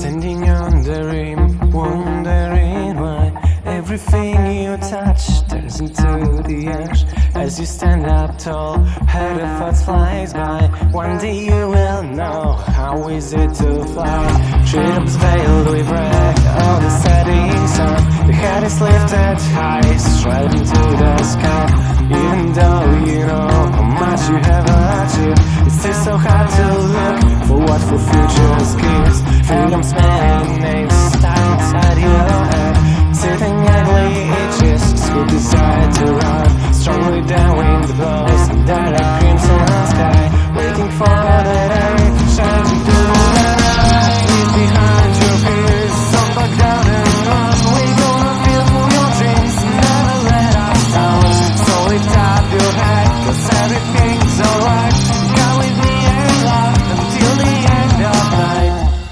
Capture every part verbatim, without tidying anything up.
Standing on the rim, wondering why everything you touch turns into the ash. As you stand up tall, head of thoughts flies by. One day you will know how is it to fly. Treetops veiled with red, all the setting sun. The head is lifted high, striving to the sky. Even though you know how much you have achieved, it's still so hard to look for what for future's gives. Freedom's many names stuck inside your head. Sitting ugly itches, who decide to run. Strongly down wind blows, that a crimson sky. Waiting for the day to change into the night. Leave behind your fears, some back down and run. We gonna feel for your dreams, never let us down. So lift up your head, cause everything's alright. Come with me and laugh until the end of night.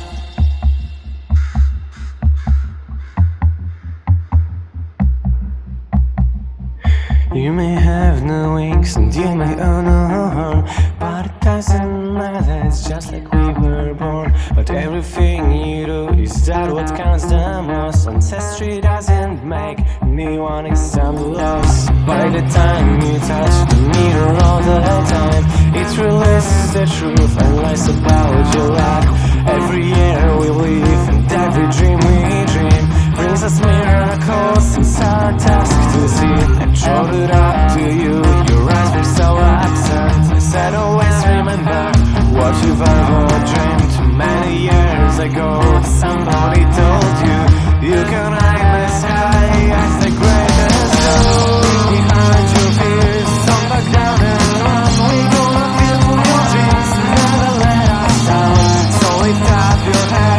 You may have no wings and you may own no horn, but it doesn't matter, it's just like we were born. But everything you do, is that what counts the most? Ancestry doesn't make anyone accept loss. By the time you touch the mirror all the time, it releases the truth and lies about your life. Every year we live and every dream we dream brings us miracles, it's our task to see. I showed it up to you, your eyes were so absent. I said always remember what you've ever dreamed. Many years ago somebody told you you can hide the sky as the greatest goal. Behind your fears, some back down and run. We gonna feel for your dreams, never let us down. So lift up your head.